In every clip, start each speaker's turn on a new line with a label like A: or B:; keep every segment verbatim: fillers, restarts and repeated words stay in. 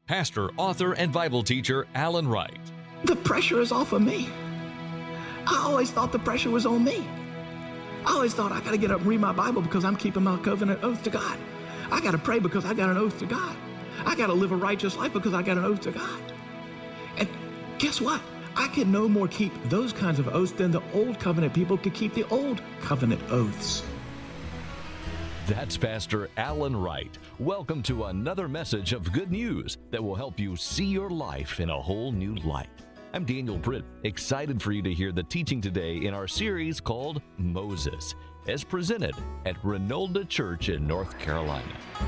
A: pastor, author, and Bible teacher Alan Wright.
B: The pressure is off of me. I always thought the pressure was on me. I always thought I got to get up and read my Bible because I'm keeping my covenant oath to God. I got to pray because I got an oath to God. I got to live a righteous life because I got an oath to God. And guess what? I can no more keep those kinds of oaths than the old covenant people could keep the old covenant oaths.
A: That's Pastor Alan Wright. Welcome to another message of good news that will help you see your life in a whole new light. I'm Daniel Britt, excited for you to hear the teaching today in our series called Moses, as presented at Renolda Church in North Carolina.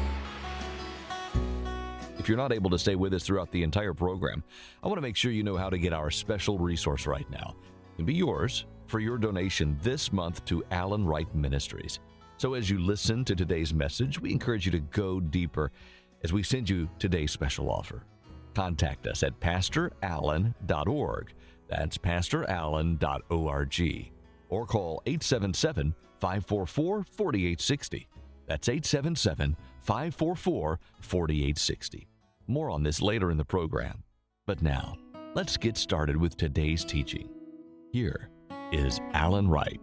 A: If you're not able to stay with us throughout the entire program, I want to make sure you know how to get our special resource right now. It can be yours for your donation this month to Alan Wright Ministries. So as you listen to today's message, we encourage you to go deeper as we send you today's special offer. Contact us at pastor allen dot org. That's pastor allen dot org. Or call eight seven seven, five four four, four eight six zero. That's eight seven seven, five four four, four eight six zero. More on this later in the program. But now, let's get started with today's teaching. Here is Alan Wright.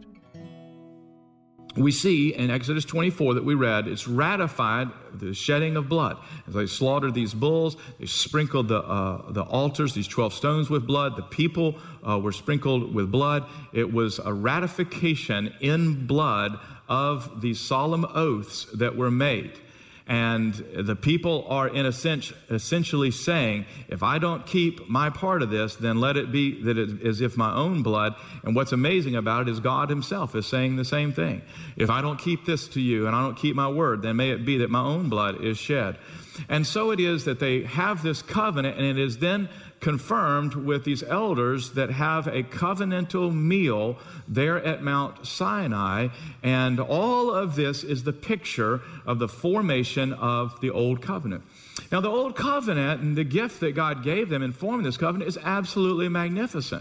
B: We see in Exodus twenty-four that we read, it's ratified the shedding of blood. As they slaughtered these bulls, they sprinkled the uh, the altars, these twelve stones with blood. The people uh, were sprinkled with blood. It was a ratification in blood of these solemn oaths that were made. And the people are in a sense essentially saying, if I don't keep my part of this, then let it be that it is if my own blood. And what's amazing about it is God himself is saying the same thing. If I don't keep this to you and I don't keep my word, then may it be that my own blood is shed. And so it is that they have this covenant, and it is then confirmed with these elders that have a covenantal meal there at Mount Sinai. And all of this is the picture of the formation of the Old Covenant. Now, the Old Covenant and the gift that God gave them in forming this covenant is absolutely magnificent.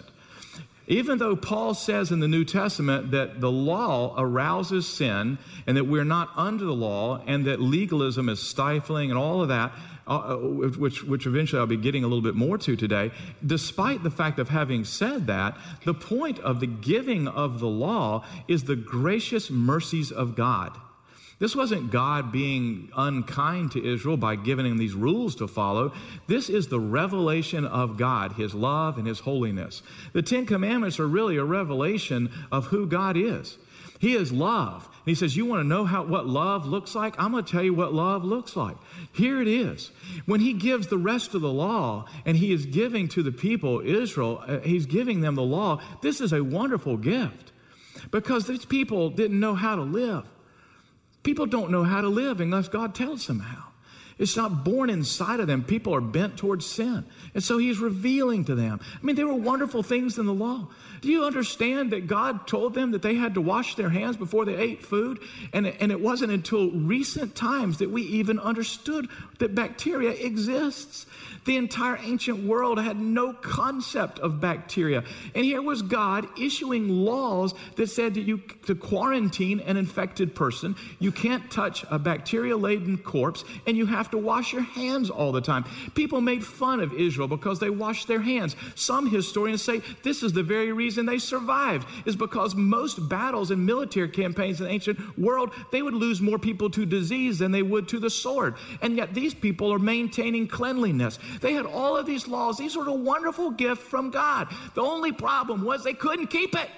B: Even though Paul says in the New Testament that the law arouses sin and that we're not under the law and that legalism is stifling and all of that, uh, which, which eventually I'll be getting a little bit more to today, despite the fact of having said that, the point of the giving of the law is the gracious mercies of God. This wasn't God being unkind to Israel by giving them these rules to follow. This is the revelation of God, his love and his holiness. The Ten Commandments are really a revelation of who God is. He is love. And he says, you want to know how what love looks like? I'm going to tell you what love looks like. Here it is. When he gives the rest of the law and he is giving to the people, Israel, uh, he's giving them the law. This is a wonderful gift because these people didn't know how to live. People don't know how to live unless God tells them how. It's not born inside of them. People are bent towards sin. And so he's revealing to them. I mean, there were wonderful things in the law. Do you understand that God told them that they had to wash their hands before they ate food? And, and it wasn't until recent times that we even understood that bacteria exists. The entire ancient world had no concept of bacteria. And here was God issuing laws that said that you to quarantine an infected person, you can't touch a bacteria-laden corpse, and you have to wash your hands all the time. People made fun of Israel because they washed their hands. Some historians say this is the very reason they survived, is because most battles and military campaigns in the ancient world, they would lose more people to disease than they would to the sword. And yet these people are maintaining cleanliness. They had all of these laws. These were a wonderful gift from God. The only problem was they couldn't keep it.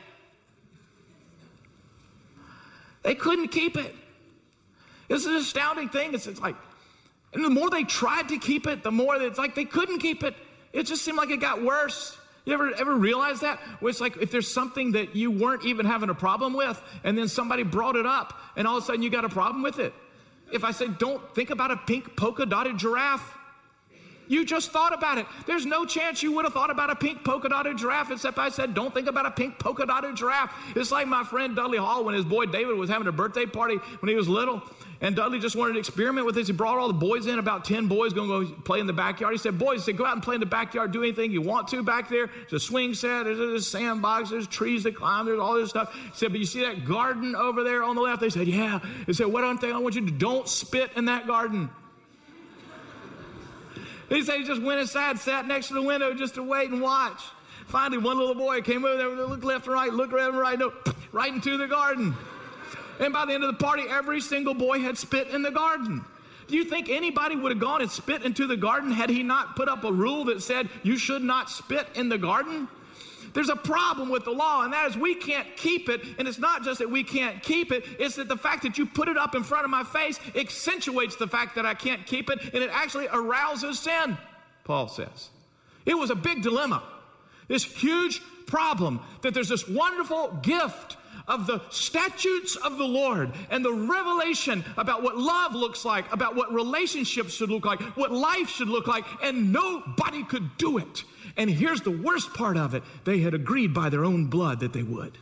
B: They couldn't keep it. This is an astounding thing. It's, it's like, and the more they tried to keep it, the more it's like they couldn't keep it. It just seemed like it got worse. You ever ever realize that? Where it's like if there's something that you weren't even having a problem with, and then somebody brought it up, and all of a sudden you got a problem with it. If I said, don't think about a pink polka-dotted giraffe, you just thought about it. There's no chance you would have thought about a pink polka-dotted giraffe, except I said, don't think about a pink polka-dotted giraffe. It's like my friend Dudley Hall when his boy David was having a birthday party when he was little, and Dudley just wanted to experiment with this. He brought all the boys in, about ten boys going to go play in the backyard. He said, boys, he said, go out and play in the backyard, do anything you want to back there. There's a swing set, there's a sandbox, there's trees to climb, there's all this stuff. He said, but you see that garden over there on the left? They said, yeah. He said, what don't they, I want you to do? Don't spit in that garden. He said he just went inside, sat next to the window just to wait and watch. Finally, one little boy came over there, looked left and right, looked left and right, no, right into the garden. And by the end of the party, every single boy had spit in the garden. Do you think anybody would have gone and spit into the garden had he not put up a rule that said you should not spit in the garden? There's a problem with the law, and that is we can't keep it. And it's not just that we can't keep it, it's that the fact that you put it up in front of my face accentuates the fact that I can't keep it, and it actually arouses sin, Paul says. It was a big dilemma, this huge problem, that there's this wonderful gift of the statutes of the Lord and the revelation about what love looks like, about what relationships should look like, what life should look like, and nobody could do it. And here's the worst part of it. They had agreed by their own blood that they would.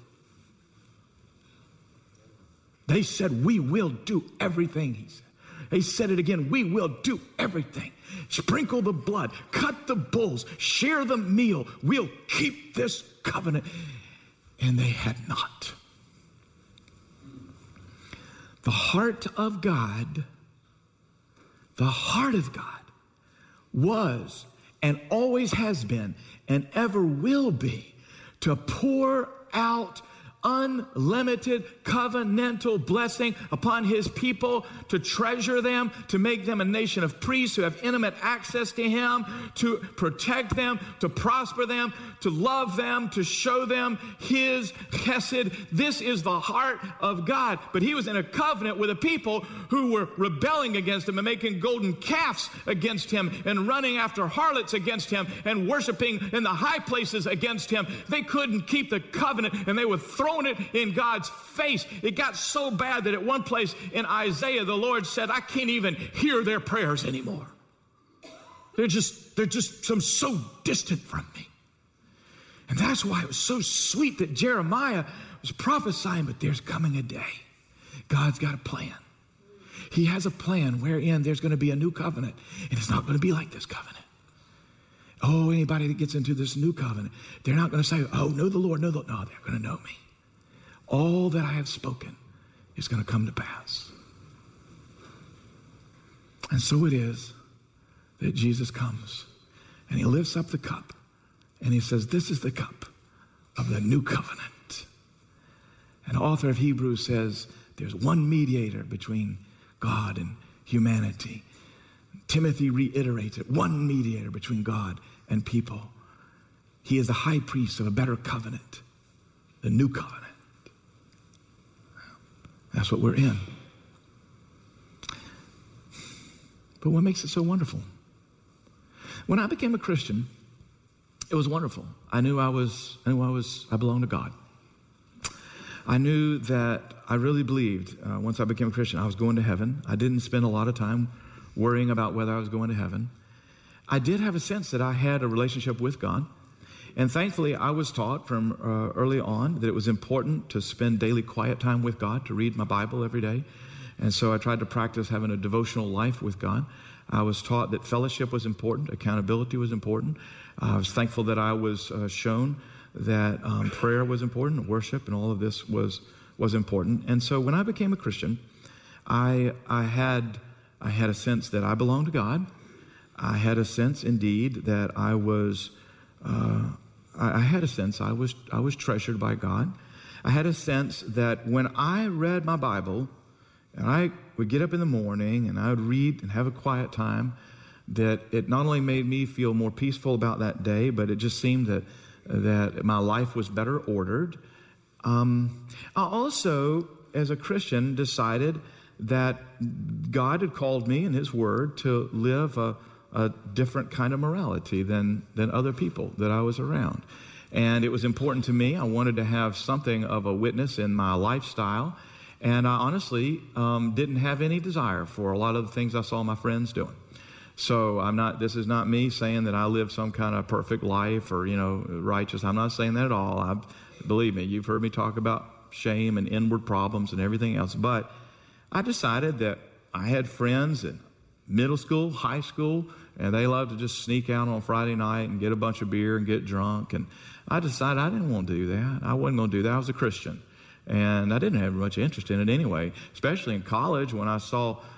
B: They said, we will do everything, he said. He said it again, we will do everything. Sprinkle the blood, cut the bulls, share the meal. We'll keep this covenant. And they had not. The heart of God, the heart of God was and always has been and ever will be to pour out unlimited covenantal blessing upon his people, to treasure them, to make them a nation of priests who have intimate access to him, to protect them, to prosper them, to love them, to show them his chesed. This is the heart of God. But he was in a covenant with a people who were rebelling against him and making golden calves against him and running after harlots against him and worshiping in the high places against him. They couldn't keep the covenant, and they were throwing it in God's face. It got so bad that at one place in Isaiah, the Lord said, I can't even hear their prayers anymore. They're just, they're just some so distant from me. And that's why it was so sweet that Jeremiah was prophesying, but there's coming a day. God's got a plan. He has a plan wherein there's going to be a new covenant, and it's not going to be like this covenant. Oh, anybody that gets into this new covenant, they're not going to say, oh, know the Lord, know the Lord. No, they're going to know me. All that I have spoken is going to come to pass. And so it is that Jesus comes and he lifts up the cup and he says, this is the cup of the new covenant. And the author of Hebrews says, there's one mediator between God and humanity. Timothy reiterates it, one mediator between God and people. He is the high priest of a better covenant, the new covenant. That's what we're in. But what makes it so wonderful? When I became a Christian, it was wonderful. I knew I was, I knew I was, I belonged to God. I knew that I really believed uh, once I became a Christian, I was going to heaven. I didn't spend a lot of time worrying about whether I was going to heaven. I did have a sense that I had a relationship with God. And thankfully, I was taught from uh, early on that it was important to spend daily quiet time with God, to read my Bible every day. And so I tried to practice having a devotional life with God. I was taught that fellowship was important, accountability was important. I was thankful that I was uh, shown that um, prayer was important, worship, and all of this was was important. And so when I became a Christian, I I had I had a sense that I belonged to God. I had a sense, indeed, that I was. Uh, I had a sense I was I was treasured by God. I had a sense that when I read my Bible, and I would get up in the morning and I would read and have a quiet time, that it not only made me feel more peaceful about that day, but it just seemed that that my life was better ordered. Um, I also, as a Christian, decided that God had called me in His Word to live a a different kind of morality than, than other people that I was around. And it was important to me. I wanted to have something of a witness in my lifestyle. And I honestly um, didn't have any desire for a lot of the things I saw my friends doing. So I'm not, this is not me saying that I live some kind of perfect life or, you know, righteous. I'm not saying that at all. I, believe me, you've heard me talk about shame and inward problems and everything else. But I decided that I had friends in middle school, high school, and they loved to just sneak out on Friday night and get a bunch of beer and get drunk. And I decided I didn't want to do that. I wasn't going to do that. I was a Christian. And I didn't have much interest in it anyway, especially in college when I saw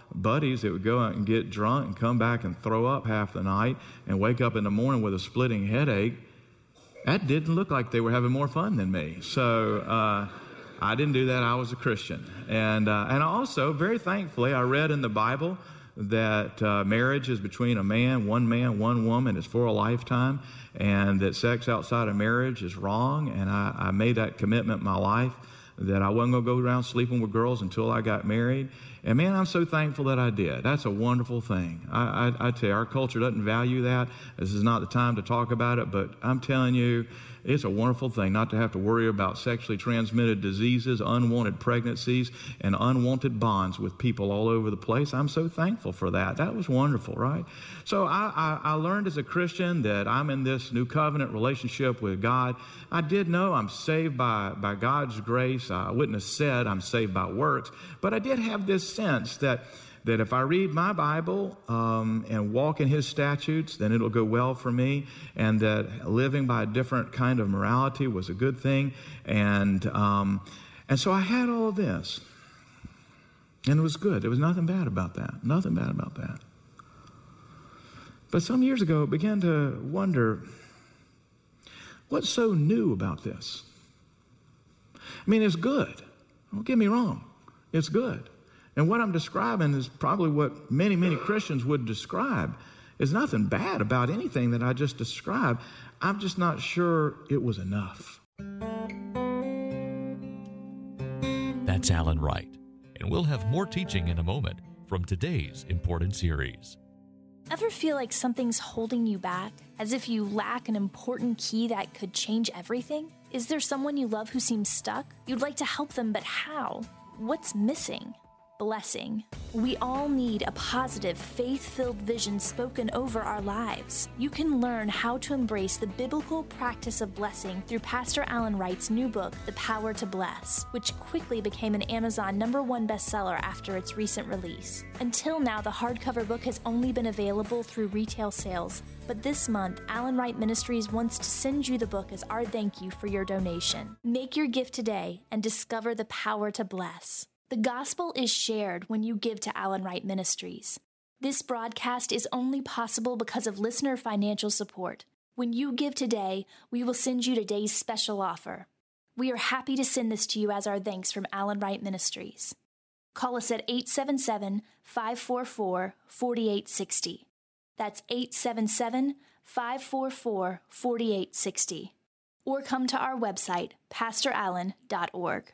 B: buddies that would go out and get drunk and come back and throw up half the night and wake up in the morning with a splitting headache. That didn't look like they were having more fun than me. So uh, I didn't do that. I was a Christian. And, uh, and also, very thankfully, I read in the Bible that uh, marriage is between a man, one man, one woman. It's for a lifetime, and that sex outside of marriage is wrong. And I, I made that commitment in my life that I wasn't going to go around sleeping with girls until I got married. And man, I'm so thankful that I did. That's a wonderful thing. I, I, I tell you, our culture doesn't value that. This is not the time to talk about it, but I'm telling you, it's a wonderful thing not to have to worry about sexually transmitted diseases, unwanted pregnancies, and unwanted bonds with people all over the place. I'm so thankful for that. That was wonderful, right? So I, I, I learned as a Christian that I'm in this new covenant relationship with God. I did know I'm saved by, by God's grace. I wouldn't have said I'm saved by works, but I did have this sense that that if I read my Bible um, and walk in His statutes, then it'll go well for me, and that living by a different kind of morality was a good thing. And um, and so I had all of this, and it was good. There was nothing bad about that. Nothing bad about that. But some years ago, I began to wonder, what's so new about this? I mean, it's good. Don't get me wrong. It's good. And what I'm describing is probably what many, many Christians would describe. There's nothing bad about anything that I just described. I'm just not sure it was enough.
A: That's Alan Wright. And we'll have more teaching in a moment from today's important series.
C: Ever feel like something's holding you back? As if you lack an important key that could change everything? Is there someone you love who seems stuck? You'd like to help them, but how? What's missing? Blessing. We all need a positive, faith-filled vision spoken over our lives. You can learn how to embrace the biblical practice of blessing through Pastor Alan Wright's new book, The Power to Bless, which quickly became an Amazon number one bestseller after its recent release. Until now, the hardcover book has only been available through retail sales, but this month, Alan Wright Ministries wants to send you the book as our thank you for your donation. Make your gift today and discover the power to bless. The gospel is shared when you give to Alan Wright Ministries. This broadcast is only possible because of listener financial support. When you give today, we will send you today's special offer. We are happy to send this to you as our thanks from Alan Wright Ministries. Call us at eight seven seven, five four four, four eight six zero. That's eight seven seven, five four four, four eight six zero. Or come to our website, pastor allen dot org.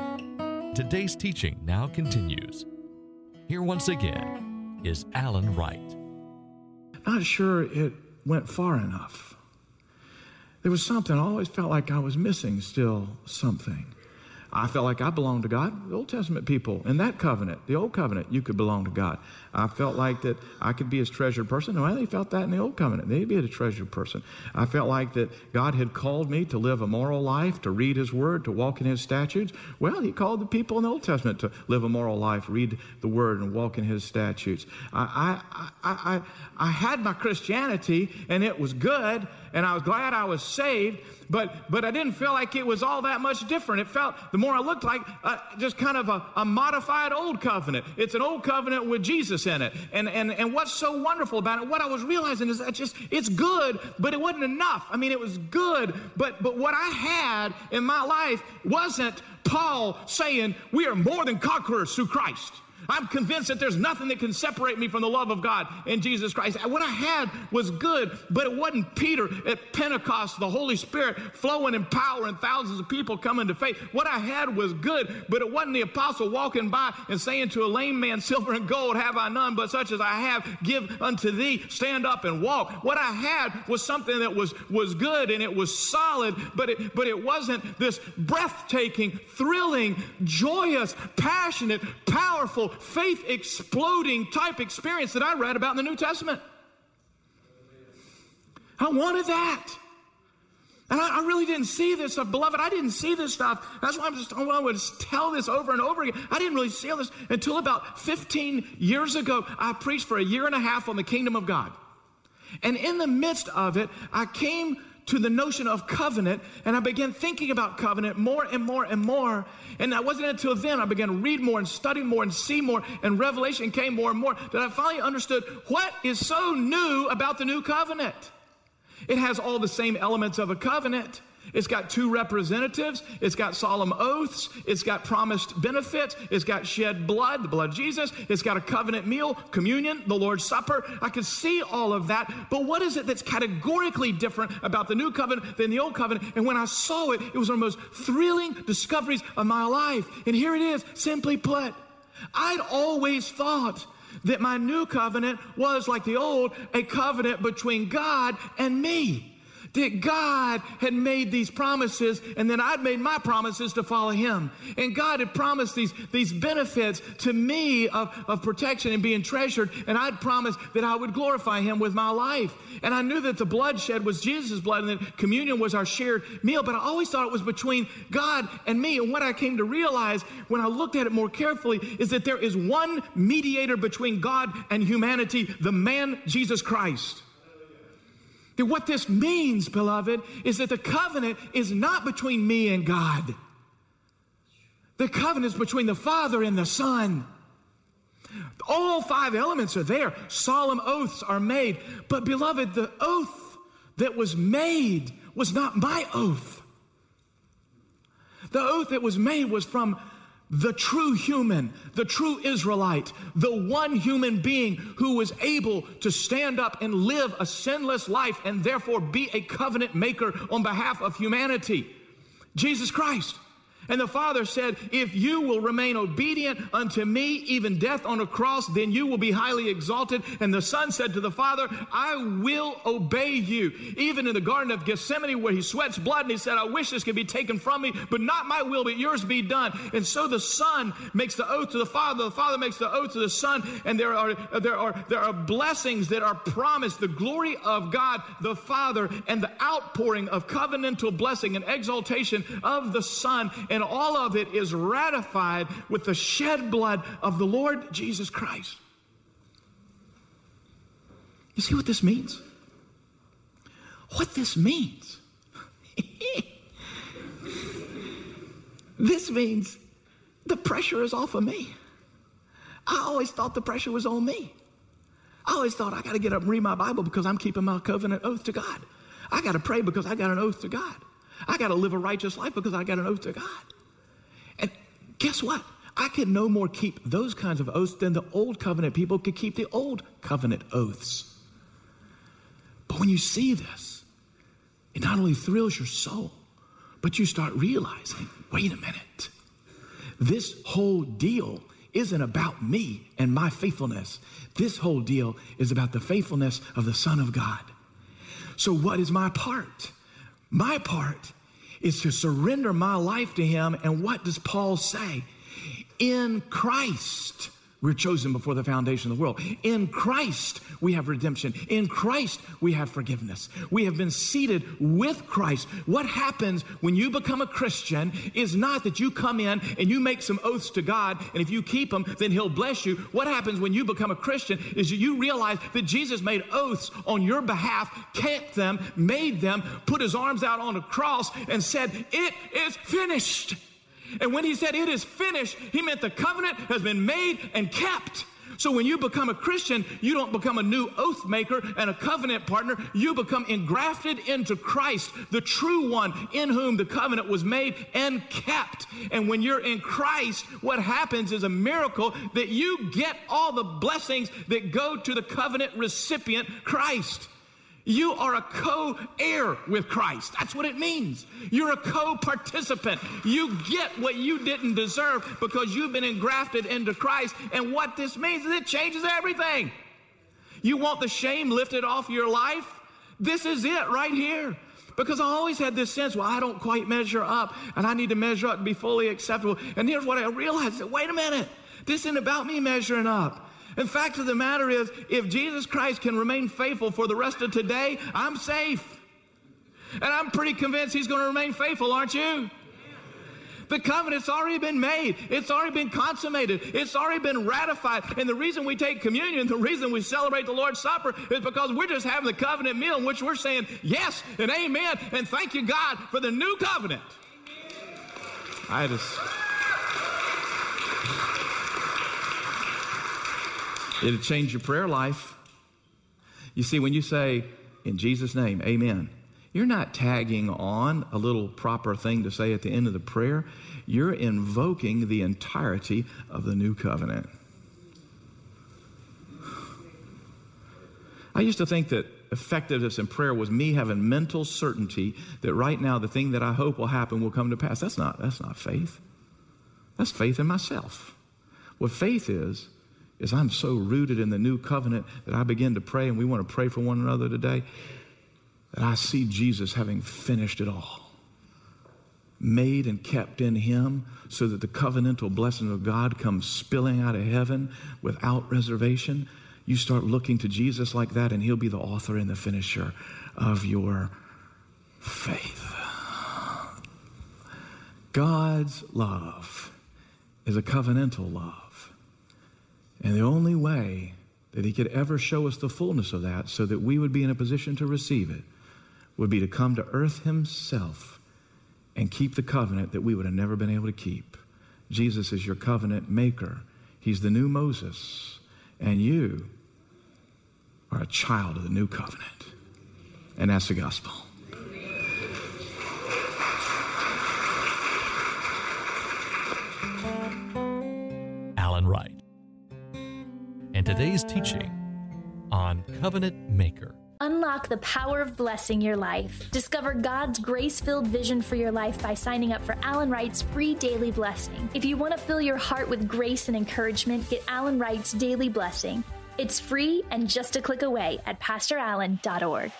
A: Today's teaching now continues. Here once again is Alan Wright.
B: Not sure it went far enough. There was something. I always felt like I was missing still something. I felt like I belonged to God. The Old Testament people in that covenant, the Old Covenant, you could belong to God. I felt like that I could be His treasured person. Well, they felt that in the Old Covenant. They'd be a treasured person. I felt like that God had called me to live a moral life, to read His Word, to walk in His statutes. Well, He called the people in the Old Testament to live a moral life, read the Word, and walk in His statutes. I, I, I, I, I had my Christianity, and it was good, and I was glad I was saved, but but I didn't feel like it was all that much different. It felt, the more I looked like, uh, just kind of a, a modified Old Covenant. It's an Old Covenant with Jesus in it. And, and, and what's so wonderful about it, what I was realizing is that just, it's good, but it wasn't enough. I mean, it was good, but, but what I had in my life wasn't Paul saying, we are more than conquerors through Christ. I'm convinced that there's nothing that can separate me from the love of God in Jesus Christ. What I had was good, but it wasn't Peter at Pentecost, the Holy Spirit flowing in power and thousands of people coming to faith. What I had was good, but it wasn't the apostle walking by and saying to a lame man, silver and gold have I none, but such as I have give unto thee, stand up and walk. What I had was something that was, was good and it was solid, but it, but it wasn't this breathtaking, thrilling, joyous, passionate, powerful, faith-exploding type experience that I read about in the New Testament. I wanted that. And I, I really didn't see this stuff. Beloved, I didn't see this stuff. That's why I'm just, I would just tell this over and over again. I didn't really see all this until about fifteen years ago. I preached for a year and a half on the kingdom of God. And in the midst of it, I came to the notion of covenant, and I began thinking about covenant more and more and more. And it wasn't until then I began to read more and study more and see more, and revelation came more and more, that I finally understood what is so new about the new covenant. It has all the same elements of a covenant. It's got two representatives. It's got solemn oaths. It's got promised benefits. It's got shed blood, the blood of Jesus. It's got a covenant meal, communion, the Lord's Supper. I could see all of that. But what is it that's categorically different about the new covenant than the old covenant? And when I saw it, it was one of the most thrilling discoveries of my life. And here it is, simply put. I'd always thought that my new covenant was like the old, a covenant between God and me. That God had made these promises, and then I'd made my promises to follow him. And God had promised these, these benefits to me of, of protection and being treasured, and I'd promised that I would glorify him with my life. And I knew that the bloodshed was Jesus' blood, and that communion was our shared meal, but I always thought it was between God and me. And what I came to realize when I looked at it more carefully is that there is one mediator between God and humanity, the man Jesus Christ. That what this means, beloved, is that the covenant is not between me and God. The covenant is between the Father and the Son. All five elements are there. Solemn oaths are made. But beloved, the oath that was made was not my oath. The oath that was made was from the true human, the true Israelite, the one human being who was able to stand up and live a sinless life and therefore be a covenant maker on behalf of humanity, Jesus Christ. And the Father said, if you will remain obedient unto me, even death on a cross, then you will be highly exalted. And the Son said to the Father, I will obey you. Even in the Garden of Gethsemane where he sweats blood and he said, I wish this could be taken from me, but not my will, but yours be done. And so the Son makes the oath to the Father, the Father makes the oath to the Son, and there are, there are, there are blessings that are promised, the glory of God the Father, and the outpouring of covenantal blessing and exaltation of the Son. And all of it is ratified with the shed blood of the Lord Jesus Christ. You see what this means? What this means? This means the pressure is off of me. I always thought the pressure was on me. I always thought I got to get up and read my Bible because I'm keeping my covenant oath to God. I got to pray because I got an oath to God. I got to live a righteous life because I got an oath to God. And guess what? I could no more keep those kinds of oaths than the old covenant people could keep the old covenant oaths. But when you see this, it not only thrills your soul, but you start realizing, wait a minute, this whole deal isn't about me and my faithfulness. This whole deal is about the faithfulness of the Son of God. So what is my part? My part is to surrender my life to him. And what does Paul say? In Christ, we're chosen before the foundation of the world. In Christ, we have redemption. In Christ, we have forgiveness. We have been seated with Christ. What happens when you become a Christian is not that you come in and you make some oaths to God, and if you keep them, then he'll bless you. What happens when you become a Christian is you realize that Jesus made oaths on your behalf, kept them, made them, put his arms out on a cross, and said, it is finished. And when he said it is finished, he meant the covenant has been made and kept. So when you become a Christian, you don't become a new oath maker and a covenant partner. You become engrafted into Christ, the true one in whom the covenant was made and kept. And when you're in Christ, what happens is a miracle that you get all the blessings that go to the covenant recipient, Christ. You are a co-heir with Christ. That's what it means. You're a co-participant. You get what you didn't deserve because you've been engrafted into Christ. And what this means is it changes everything. You want the shame lifted off your life? This is it right here. Because I always had this sense, well, I don't quite measure up, and I need to measure up and be fully acceptable. And here's what I realized. Wait a minute. This isn't about me measuring up. The fact of the matter is, if Jesus Christ can remain faithful for the rest of today, I'm safe. And I'm pretty convinced he's going to remain faithful, aren't you? The covenant's already been made. It's already been consummated. It's already been ratified. And the reason we take communion, the reason we celebrate the Lord's Supper is because we're just having the covenant meal in which we're saying yes and amen and thank you, God, for the new covenant. I just... It'll change your prayer life. You see, when you say, in Jesus' name, amen, you're not tagging on a little proper thing to say at the end of the prayer. You're invoking the entirety of the new covenant. I used to think that effectiveness in prayer was me having mental certainty that right now the thing that I hope will happen will come to pass. That's not, that's not faith. That's faith in myself. What faith is, is I'm so rooted in the new covenant that I begin to pray, and we want to pray for one another today, that I see Jesus having finished it all, made and kept in him, so that the covenantal blessing of God comes spilling out of heaven without reservation. You start looking to Jesus like that, and he'll be the author and the finisher of your faith. God's love is a covenantal love. And the only way that he could ever show us the fullness of that so that we would be in a position to receive it would be to come to earth himself and keep the covenant that we would have never been able to keep. Jesus is your covenant maker. He's the new Moses. And you are a child of the new covenant. And that's the gospel.
A: Alan Wright. And today's teaching on Covenant Maker.
C: Unlock the power of blessing your life. Discover God's grace-filled vision for your life by signing up for Alan Wright's free daily blessing. If you want to fill your heart with grace and encouragement, get Alan Wright's daily blessing. It's free and just a click away at pastor allen dot org.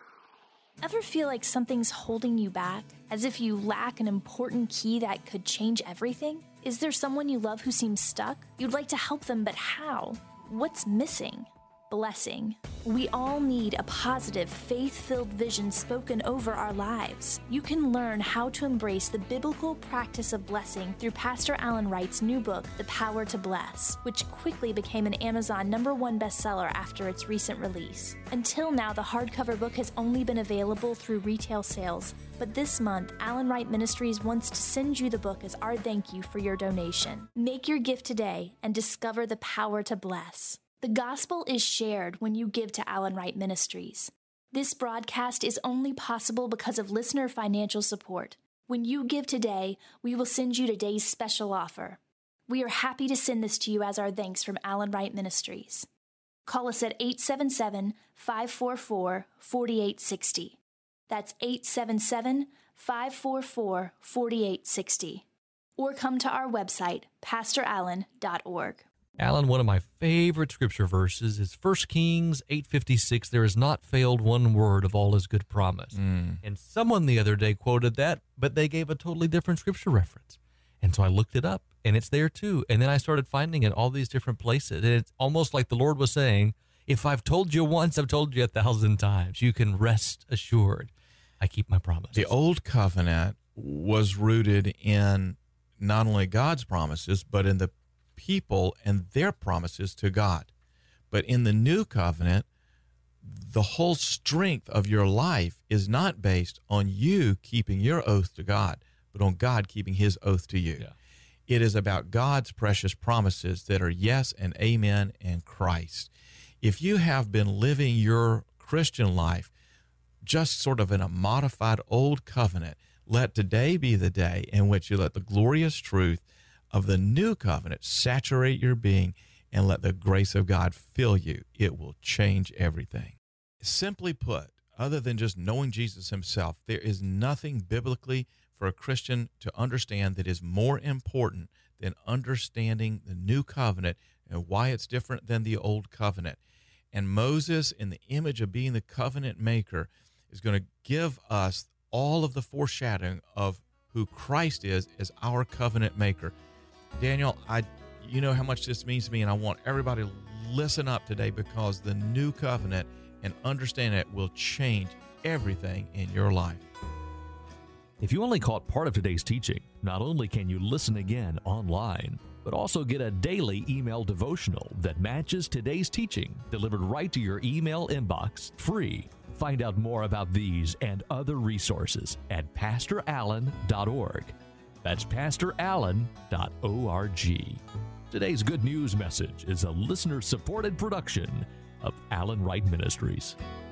C: Ever feel like something's holding you back, as if you lack an important key that could change everything? Is there someone you love who seems stuck? You'd like to help them, but how? What's missing? Blessing. We all need a positive, faith-filled vision spoken over our lives. You can learn how to embrace the biblical practice of blessing through Pastor Alan Wright's new book, The Power to Bless, which quickly became an Amazon number one bestseller after its recent release. Until now, the hardcover book has only been available through retail sales, but this month, Alan Wright Ministries wants to send you the book as our thank you for your donation. Make your gift today and discover the power to bless. The gospel is shared when you give to Alan Wright Ministries. This broadcast is only possible because of listener financial support. When you give today, we will send you today's special offer. We are happy to send this to you as our thanks from Alan Wright Ministries. Call us at eight seven seven, five four four, four eight six zero. That's eight seven seven, five four four, four eight six zero. Or come to our website, pastor allen dot org.
A: Alan, one of my favorite scripture verses is First Kings eight fifty-six. There has not failed one word of all his good promise. Mm. And someone the other day quoted that, but they gave a totally different scripture reference. And so I looked it up, and it's there too. And then I started finding it all these different places. And it's almost like the Lord was saying, if I've told you once, I've told you a thousand times. You can rest assured. I keep my promise.
D: The old covenant was rooted in not only God's promises, but in the people and their promises to God. But in the new covenant, the whole strength of your life is not based on you keeping your oath to God, but on God keeping his oath to you. Yeah. It is about God's precious promises that are yes and amen in Christ. If you have been living your Christian life just sort of in a modified old covenant, let today be the day in which you let the glorious truth of the new covenant saturate your being and let the grace of God fill you. It will change everything. Simply put, other than just knowing Jesus himself, there is nothing biblically for a Christian to understand that is more important than understanding the new covenant and why it's different than the old covenant. And Moses, in the image of being the covenant maker, is going to give us all of the foreshadowing of who Christ is as our covenant maker. Daniel, I, you know how much this means to me, and I want everybody to listen up today because the new covenant and understanding it will change everything in your life.
A: If you only caught part of today's teaching, not only can you listen again online, but also get a daily email devotional that matches today's teaching delivered right to your email inbox free. Find out more about these and other resources at pastor allen dot org. That's pastor allen dot org. Today's good news message is a listener-supported production of Allen Wright Ministries.